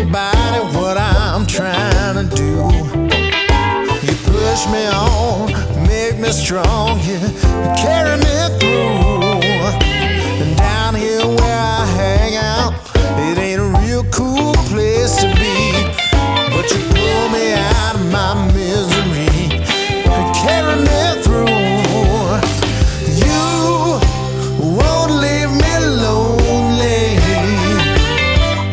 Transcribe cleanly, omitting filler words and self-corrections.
anybody what I'm trying to do. You push me on, make me strong, you carry me through. And down here where I hang out, it ain't